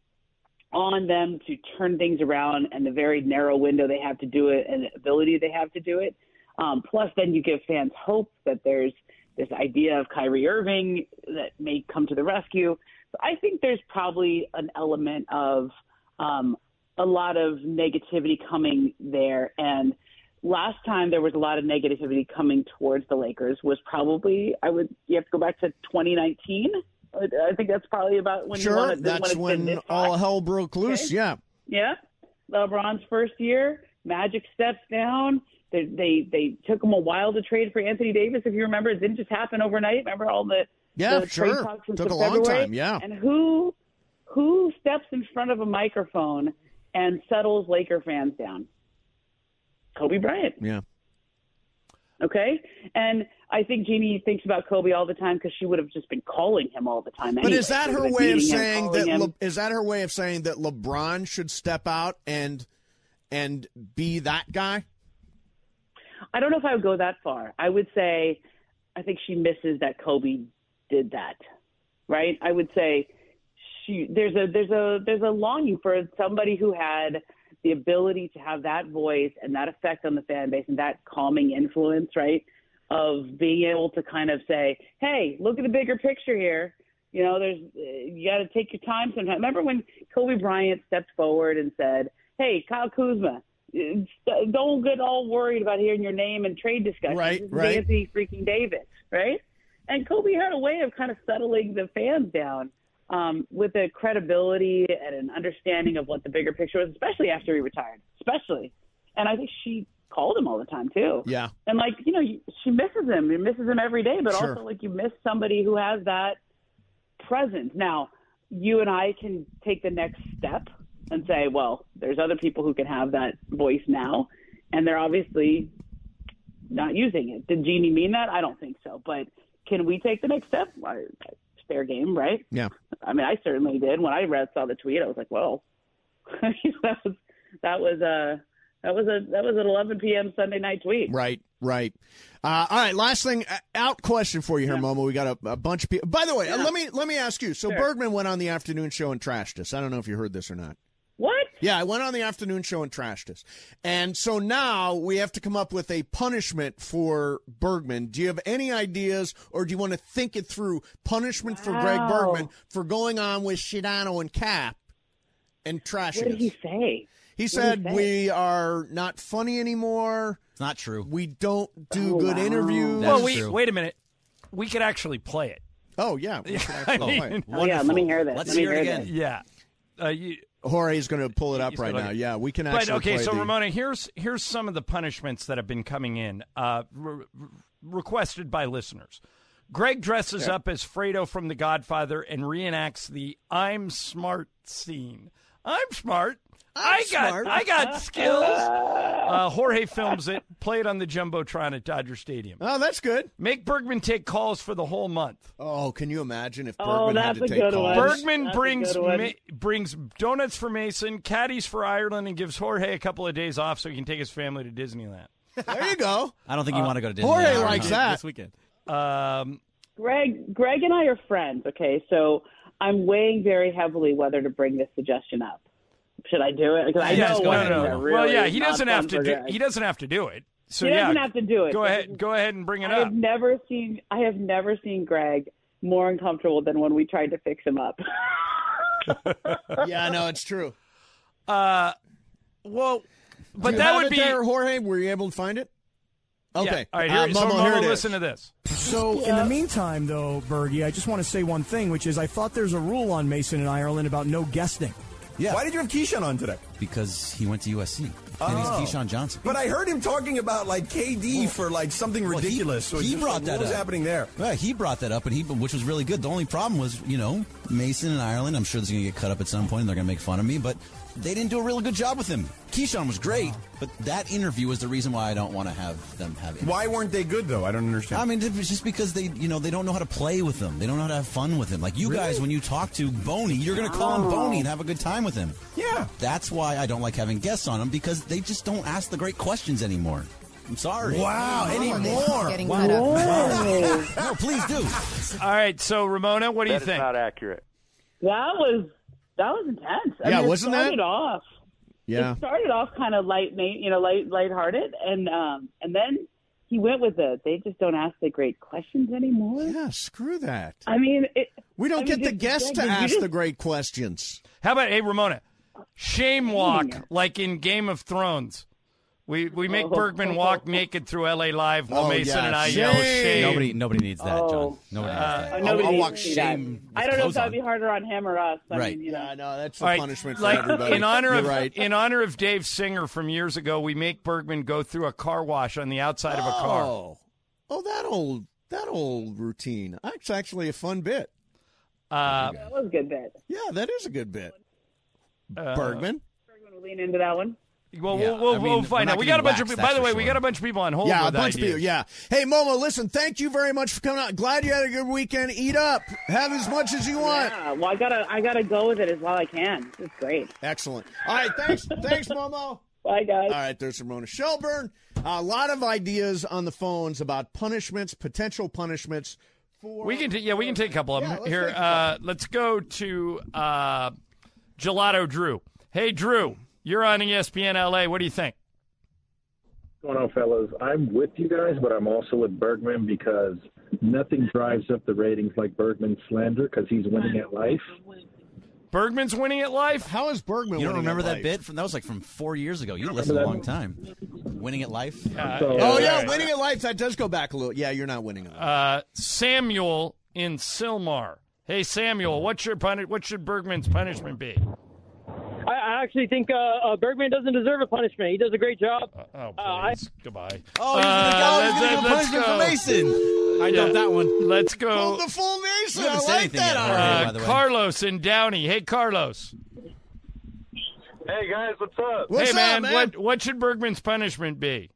on them to turn things around and the very narrow window they have to do it and the ability they have to do it. Plus, then you give fans hope that there's this idea of Kyrie Irving that may come to the rescue. So I think there's probably an element of a lot of negativity coming there. And last time there was a lot of negativity coming towards the Lakers was probably, you have to go back to 2019. I think that's probably about when you want to. That's when all hell broke loose. Okay. Yeah. Yeah. LeBron's first year, Magic steps down. They took him a while to trade for Anthony Davis. If you remember, it didn't just happen overnight. Remember all the trade talks in took a February? long time. Yeah. And who steps in front of a microphone and settles Laker fans down? Kobe Bryant. Yeah. Okay? And I think Jeannie thinks about Kobe all the time because she would have just been calling him all the time. Anyway. But is that her way of saying that? Is that her way of saying that LeBron should step out and be that guy? I don't know if I would go that far. I would say I think she misses that Kobe did that. Right? I would say there's a longing for somebody who had the ability to have that voice and that effect on the fan base and that calming influence, right, of being able to kind of say, hey, look at the bigger picture here. You know, you got to take your time sometimes. Remember when Kobe Bryant stepped forward and said, hey, Kyle Kuzma, don't get all worried about hearing your name in trade discussions. Right. Anthony freaking Davis, right? And Kobe had a way of kind of settling the fans down. With a credibility and an understanding of what the bigger picture was, especially after he retired, And I think she called him all the time, too. Yeah. And, she misses him. She misses him every day, but also, you miss somebody who has that presence. Now, you and I can take the next step and say, well, there's other people who can have that voice now, and they're obviously not using it. Did Jeannie mean that? I don't think so. But can we take the next step? Fair game, right? Yeah. I mean, I certainly did. When I saw the tweet, I was like, "Whoa, that was an 11 p.m. Sunday night tweet." Right. All right. Last thing, out question for you here, Momo. We got a bunch of people. By the way, let me ask you. So Bergman went on the afternoon show and trashed us. I don't know if you heard this or not. What? Yeah, I went on the afternoon show and trashed us. And so now we have to come up with a punishment for Bergman. Do you have any ideas, or do you want to think it through? Punishment for Greg Bergman for going on with Shidano and Cap and trashing us. What did he say? He said we are not funny anymore. It's not true. We don't do good interviews. That's Well, true. wait a minute. We could actually play it. Oh, yeah. We should actually play it. Oh, yeah, let me hear this. Let's Let me hear it again. this. Yeah. Jorge's going to pull it up He's right gonna- now. Yeah, we can actually But okay, play so the- Ramona, here's some of the punishments that have been coming in, requested by listeners. Greg dresses up as Fredo from The Godfather and reenacts the "I'm smart" scene. I'm smart. I got skills. Jorge films it. Play it on the Jumbotron at Dodger Stadium. Oh, that's good. Make Bergman take calls for the whole month. Oh, can you imagine if Oh, Bergman had that's to a take good calls? one. Bergman That's a brings good one. brings donuts for Mason, caddies for Ireland, and gives Jorge a couple of days off so he can take his family to Disneyland. There you go. I don't think you want to go to Disney. Jorge likes that. this weekend. Greg and I are friends, okay? So I'm weighing very heavily whether to bring this suggestion up. Should I do it? Because I Yes, know go one ahead. thing that really Well, yeah, is he not doesn't fun have to for do. Greg. He doesn't have to do it. So He yeah, doesn't have to do it. Go ahead and bring it I up. have never seen Greg more uncomfortable than when we tried to fix him up. Yeah, no, it's true. Well, Do but you that have would it be there, Jorge? Were you able to find it? Okay. Yeah. All right, here, so Momo, here Momo, it is. listen to this. So, in the meantime, though, Bergie, I just want to say one thing, which is I thought there's a rule on Mason and Ireland about no guesting. Yeah. Why did you have Keyshawn on today? Because he went to USC. And he's Keyshawn Johnson. But I heard him talking about like KD for like something ridiculous. So he it's just brought like, that what was up. happening there? Yeah, he brought that up, which was really good. The only problem was, Mason and Ireland. I'm sure this is going to get cut up at some point, and they're going to make fun of me, but they didn't do a real good job with him. Keyshawn was great, but that interview was the reason why I don't want to have them have interviews. Why weren't they good though? I don't understand. I mean, it's just because they don't know how to play with him. They don't know how to have fun with him. Like you guys, when you talk to Boney, you're going to call him Boney and have a good time with him. Yeah. That's why I don't like having guests on him, because they just don't ask the great questions anymore. I'm sorry. Wow, anymore. Getting cut up. No, please do. All right, so Ramona, what do you think? Not accurate. That was intense. I Yeah, mean, wasn't it that? started off. Yeah. It started off kind of lighthearted, and then he went with it. They just don't ask the great questions anymore. Yeah, screw that. I mean, We don't get the guests to ask just, the great questions. How about, hey, Ramona, shame walk like in Game of Thrones. We make Bergman walk naked through L.A. Live while Mason and I yell shame. Nobody needs that, John. Nobody needs that. Nobody I'll needs walk to see that. shame. I don't know if that'd be harder on him or us. Right. Yeah, no, that's the All right, punishment for like, everybody. in honor You're of right. in honor of Dave Singer from years ago, we make Bergman go through a car wash on the outside of a car. Oh, that old routine. That's actually a fun bit. That was a good bit. Yeah, that is a good bit. Bergman. Bergman will lean into that one. Well, Yeah, we'll find out. We got a bunch of people. By the way, we got a bunch of people on hold. Yeah, a with bunch of ideas. people. Yeah. Hey, Momo, listen, thank you very much for coming out. Glad you had a good weekend. Eat up. Have as much as you want. Yeah, well, I gotta go with it as well I can. It's great. Excellent. All right, thanks, Momo. Bye, guys. All right, there's Ramona Shelburne. A lot of ideas on the phones about punishments, potential punishments. We can take a couple of them let's here. take a couple. Let's go to Gelato Drew. Hey, Drew, you're on ESPN LA. What do you think? What's going on, fellas? I'm with you guys, but I'm also with Bergman because nothing drives up the ratings like Bergman's slander because he's winning at life. Bergman's winning at life? How is Bergman You don't winning remember at that life? bit? That was like from 4 years ago. You listened a long time. Winning at life? Winning at life. That does go back a little. Yeah, you're not winning at life. Samuel in Sylmar. Hey, Samuel, what should Bergman's punishment be? I actually think Bergman doesn't deserve a punishment. He does a great job. Please. Goodbye. Oh, he's going to go punishment for Mason. I dumped that one. Let's go. The full Mason. You haven't I said like anything that. yet, All Jorge, right. by the way. Carlos in Downey. Hey, Carlos. Hey, guys, what's up? What's hey, up, man. What should Bergman's punishment be?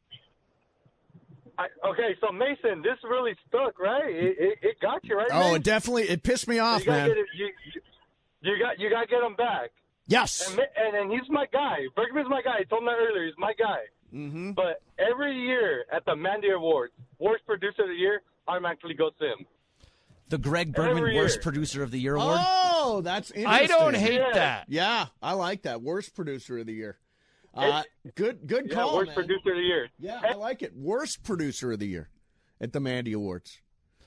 Okay, so Mason, this really stuck, right? It got you, right? Oh, man? it pissed me off, you gotta man. get it, you got to get him back. Yes. And he's my guy. Bergman's my guy. I told him that earlier. He's my guy. Mm-hmm. But every year at the Mandy Awards, Worst Producer of the Year automatically goes to him. The Greg Bergman Every year. Worst Producer of the Year award. Oh, that's interesting. I don't hate that. Yeah, I like that. Worst producer of the year. Good call, Worst man. producer of the year. Yeah, I like it. Worst producer of the year at the Mandy Awards.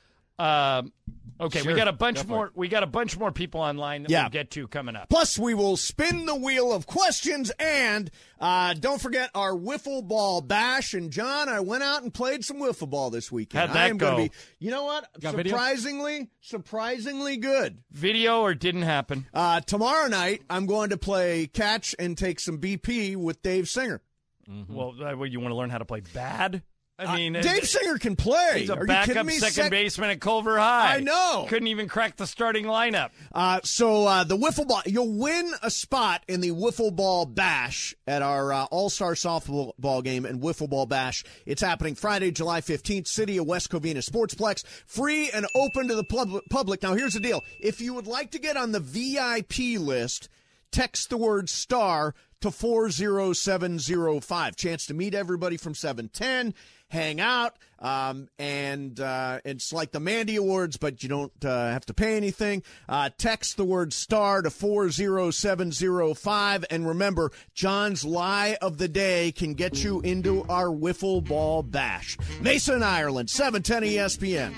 Okay, Sure. we got a bunch Go for more. it. We got a bunch more people online that Yeah. we'll get to coming up. Plus, we will spin the wheel of questions, and don't forget our wiffle ball bash. And John, I went out and played some wiffle ball this weekend. How'd that I am gonna go? Be, you know what? Got video? Surprisingly good. Video or didn't happen? Tomorrow night, I'm going to play catch and take some BP with Dave Singer. Well, you want to learn how to play bad? I mean, Dave Singer can play. He's a Are you backup kidding me? second baseman at Culver High. I know. Couldn't even crack the starting lineup. So the wiffle ball, you'll win a spot in the wiffle ball bash at our all-star softball game and wiffle ball bash. It's happening Friday, July 15th, City of West Covina Sportsplex. Free and open to the public. Now, here's the deal. If you would like to get on the VIP list, text the word STAR to 40705. Chance to meet everybody from 710. Hang out, and it's like the Mandy Awards, but you don't have to pay anything. Text the word STAR to 40705, and remember, John's lie of the day can get you into our wiffle ball bash. Mason, Ireland, 710 ESPN.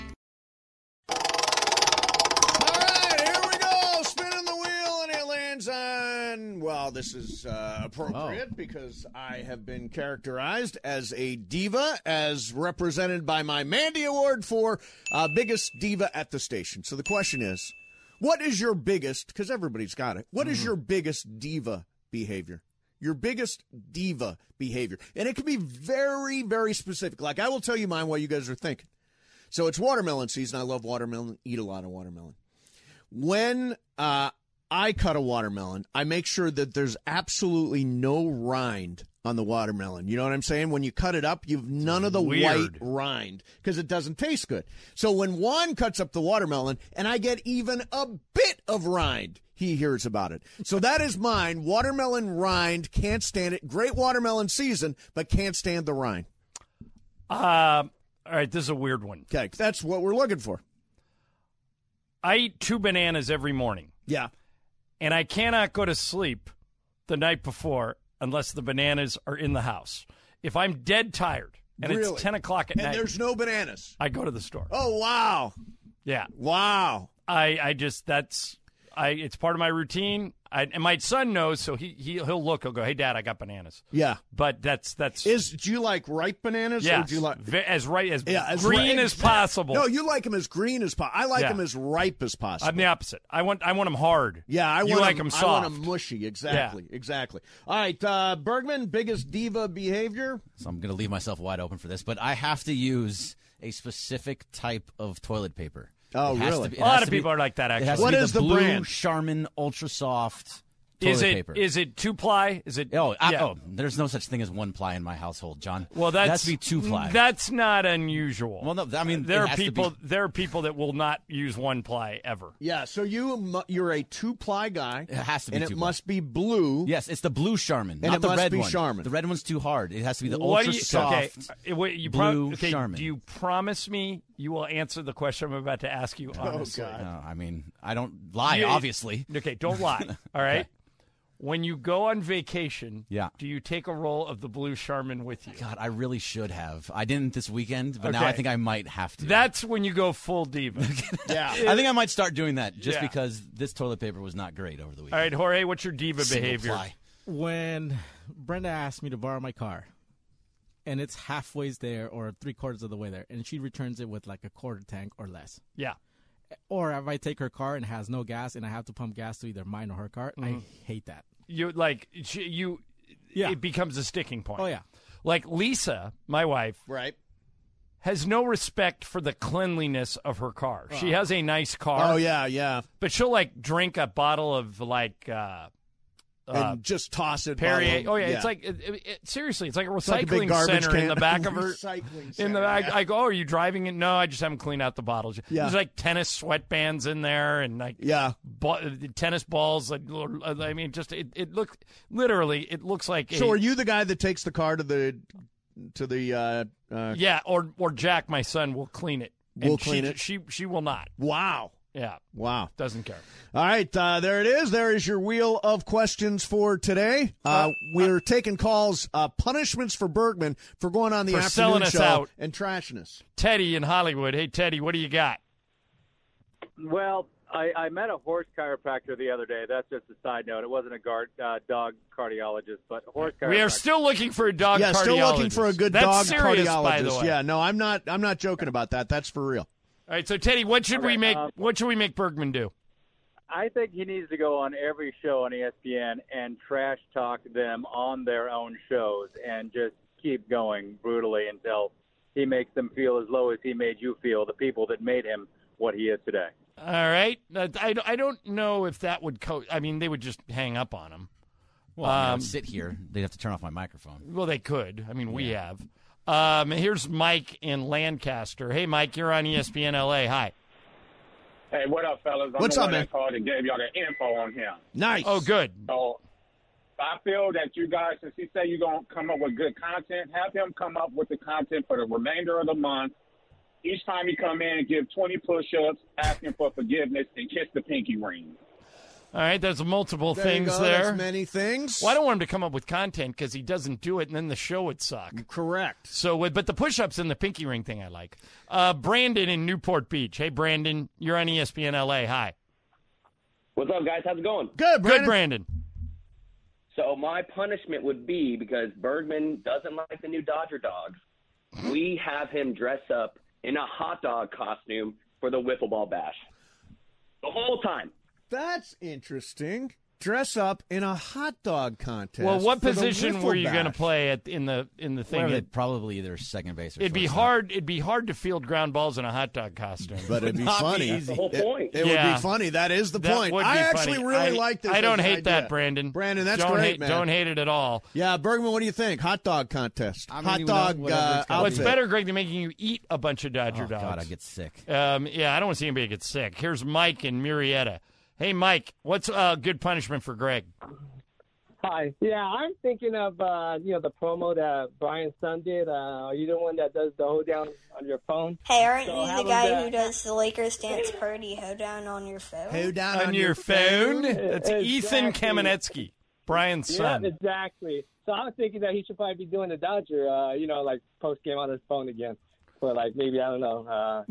All right, here we go, spinning the wheel, and it lands on, well, this is appropriate because I have been characterized as a diva, as represented by my Mandy Award for biggest diva at the station. So the question is, what is your biggest, because everybody's got it, what is your biggest diva behavior? Your biggest diva behavior. And it can be very, very specific. Like, I will tell you mine while you guys are thinking. So it's watermelon season. I love watermelon, eat a lot of watermelon. When I cut a watermelon, I make sure that there's absolutely no rind on the watermelon. You know what I'm saying? When you cut it up, you've none of the white rind because it doesn't taste good. So when Juan cuts up the watermelon and I get even a bit of rind, he hears about it. So that is mine. Watermelon rind, can't stand it. Great watermelon season, but can't stand the rind. All right, this is a weird one. Okay, that's what we're looking for. I eat 2 bananas every morning. Yeah. And I cannot go to sleep the night before unless the bananas are in the house. If I'm dead tired and Really? it's 10 o'clock at night. And there's no bananas. I go to the store. Oh, wow. Yeah. Wow. It's part of my routine. And my son knows, so he'll look. He'll go, "Hey, Dad, I got bananas." Yeah. But that's. Do you like ripe bananas? Yes. Or do you like as green right, as possible. No, you like them as green as possible. I like Yeah. them as ripe as possible. I'm the opposite. I want them hard. Yeah, you like them soft. I want them mushy. Exactly. All right, Bergman, biggest diva behavior. So I'm going to leave myself wide open for this, but I have to use a specific type of toilet paper. Oh, It has really? to be- A lot of people are like that, actually. It has What to be is the the blue brand? Charmin Ultra Soft toilet paper. Is it 2-ply? Is it? Oh, there's no such thing as 1-ply in my household, John. Well, it has to be 2-ply. That's not unusual. Well, no, I mean, there it are has to people. be- There are people that will not use 1-ply ever. Yeah, so you're a 2-ply guy. It has to be and it 2-ply. must be blue. Yes, it's the blue Charmin, And not it the must red be one. Charmin. The red one's too hard. It has to be the What Ultra do you- Soft blue Charmin. Do you promise me you will answer the question I'm about to ask you honestly? No, I mean, I don't lie, You- obviously. Okay, don't lie. All right. Okay. When you go on vacation, Yeah. do you take a roll of the blue Charmin with you? God, I really should have. I didn't this weekend, but now Okay. I think I might have to. That's when you go full diva. Yeah. I think I might start doing that just Yeah. because this toilet paper was not great over the weekend. All right, Jorge, what's your diva Single behavior? ply. When Brenda asked me to borrow my car, and it's halfway there or 3/4 of the way there, and she returns it with like a quarter tank or less. Yeah. Or if I take her car and it has no gas and I have to pump gas to either mine or her car, I hate that. It becomes a sticking point. Oh, yeah. Like Lisa, my wife, Right. has no respect for the cleanliness of her car. She has a nice car. Oh, yeah. But she'll drink a bottle of And just toss it. Perrier. bottle- Oh yeah, it's like seriously, it's like a like a big recycling garbage center in can. the back of her. Recycling In center, the back, yeah. I go, "Oh, are you driving it?" No, I just haven't cleaned out the bottles. Yeah. There's tennis sweatbands in there and tennis balls. I mean, just it looks literally. It looks like. So are you the guy that takes the car to the yeah, or Jack, my son, will clean it We'll And clean it. She will not. Wow. Yeah. Wow. Doesn't care. All right, there it is. There is your wheel of questions for today. We're taking calls, punishments for Bergman for going on the For afternoon selling us show out. and trashing us. Teddy in Hollywood. Hey, Teddy, what do you got? Well, I met a horse chiropractor the other day. That's just a side note. It wasn't a dog cardiologist, but horse chiropractor. We are still looking for a dog cardiologist. Still looking for a good That's dog serious, cardiologist. by the way. Yeah, no, I'm not joking about that. That's for real. All right, so Teddy, what should we make? What should we make Bergman do? I think he needs to go on every show on ESPN and trash talk them on their own shows and just keep going brutally until he makes them feel as low as he made you feel, the people that made him what he is today. All right, I don't know if that would I mean, they would just hang up on him. Well, I would sit here. They'd have to turn off my microphone. Well, they could. I mean, we have. Here's Mike in Lancaster. Hey, Mike, you're on ESPN LA. Hi. Hey, what up, fellas? What's up, man? That called and gave y'all the info on him. Nice. Oh, good. So I feel that you guys, since he said you're going to come up with good content, have him come up with the content for the remainder of the month. Each time he come in, give 20 push-ups, asking for forgiveness, and kiss the pinky ring. All right, there's multiple There things you go. there. That's many things. Well, I don't want him to come up with content because he doesn't do it, and then the show would suck. Correct. So, but the push-ups and the pinky ring thing I like. Brandon in Newport Beach. Hey, Brandon, you're on ESPN LA. Hi. What's up, guys? How's it going? Good, Brandon. Good, Brandon. So my punishment would be, because Bergman doesn't like the new Dodger dogs, we have him dress up in a hot dog costume for the wiffle ball bash. The whole time. That's interesting. Dress up in a hot dog contest. Well, what for the position wiffle were you going to bash. play in the thing? Well, probably either second base or It'd be shortstop. hard. It'd be hard to field ground balls in a hot dog costume. But it'd be funny. That's the whole point. It would be funny. That is the That point. would be I actually funny. really like this. I don't as an hate that, idea. Brandon. Brandon, that's don't great, hate, man. Don't hate it at all. Yeah, Bergman, what do you think? Hot dog contest. I mean, Hot you dog know, whatever it's gotta What's be. better, Greg, than making you eat a bunch of Dodger dogs? God, I get sick. Yeah, I don't want to see anybody get sick. Here's Mike in Murrieta. Hey, Mike, what's a good punishment for Greg? Hi. Yeah, I'm thinking of the promo that Brian's son did. Are you the one that does the hold down on your phone? Hey, aren't So you have the him guy who does the Lakers dance party hoedown on your phone? Hoedown On your phone? That's Ethan Exactly. Kamenetsky, Brian's son. Yeah, exactly. So I was thinking that he should probably be doing the Dodger, like post game on his phone again. For like maybe I don't know.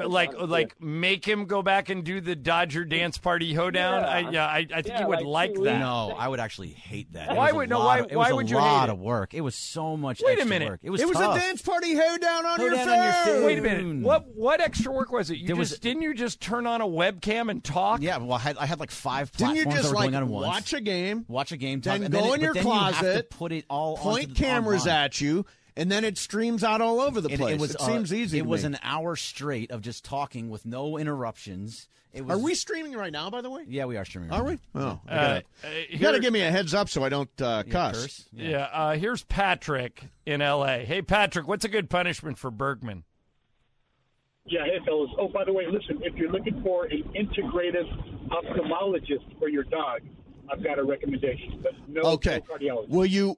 Make him go back and do the Dodger dance party hoedown. I think he would like that. No, I would actually hate that. Why It was would a no? lot Why of- it why was would a you lot hate of work? It was so much. Wait a extra minute. Work. It was a tough. dance party hoedown on your Hoedown on your phone. phone. Wait a minute. What extra work was it? Didn't you just turn on a webcam and talk? Yeah, well, I had like 5 Didn't platforms you just that were going on at once. watch a game, Watch a game, then talk, and go then in your but then you have closet, to put it all point onto the, cameras online. at you, and then it streams out all over the place? It seems easy. It to was me. an hour straight of just talking with no interruptions. It was, Are we streaming right now? By the way, Yeah, we are streaming. are right we? now. Oh, you got to give me a heads up so I don't cuss. curse? Yeah. Here's Patrick in L.A. Hey, Patrick, what's a good punishment for Bergman? Yeah, hey, fellas. Oh, by the way, listen, if you're looking for an integrative ophthalmologist for your dog, I've got a recommendation. But no cardiologist. Will you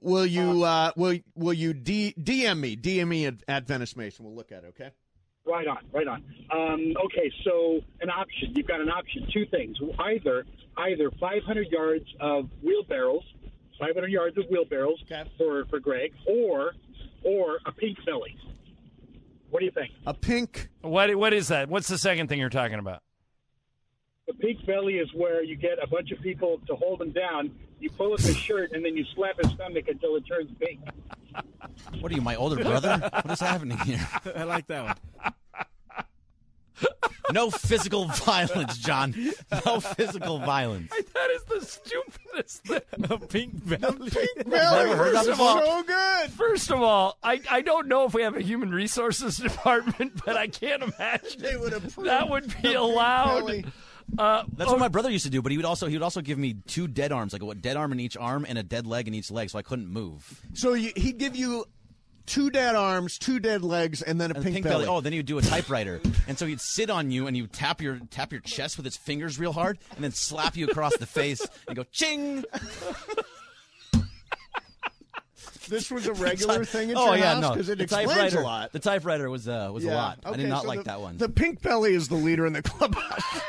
DM me at Venice Mason? We'll look at it. Okay. Right on. Okay, so an option. You've got an option. Two things. Either 500 yards of wheelbarrows for Greg, or a pink belly. What do you think? A pink. What is that? What's the second thing you're talking about? The pink belly is where you get a bunch of people to hold him down. You pull up his shirt, and then you slap his stomach until it turns pink. What are you, my older brother? What is happening here? I like that one. No physical violence, John. No physical violence. That is the stupidest thing. A pink belly. Belly, First of all, so good. First of all, I don't know if we have a human resources department, but I can't imagine They would approve that would the be pink allowed. belly. That's what my brother used to do, but he would also give me 2 dead arms, like a dead arm in each arm and a dead leg in each leg, so I couldn't move. So he'd give you 2 dead arms, 2 dead legs, and then a And pink belly. Oh, then he would do a typewriter, and so he'd sit on you and he would tap your chest with his fingers real hard, and then slap you across the face and go ching. this was a regular thing at oh your yeah, house? no, Because it the explains typewriter, a lot. The typewriter was a lot. I did not so like that one. The pink belly is the leader in the clubhouse.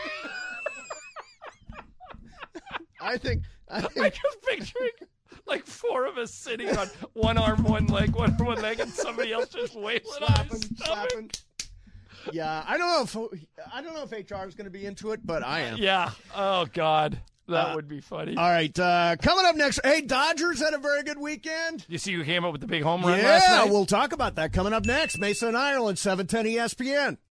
I think I'm just picturing like four of us sitting on one arm, one leg, one leg, and somebody else just wailing on his stomach. slapping. Yeah, I don't know if HR is going to be into it, but I am. Yeah. Oh God, that would be funny. All right, coming up next. Hey, Dodgers had a very good weekend. You see who came up with the big home run last night? Yeah, we'll talk about that coming up next. Mason and Ireland, 710 ESPN.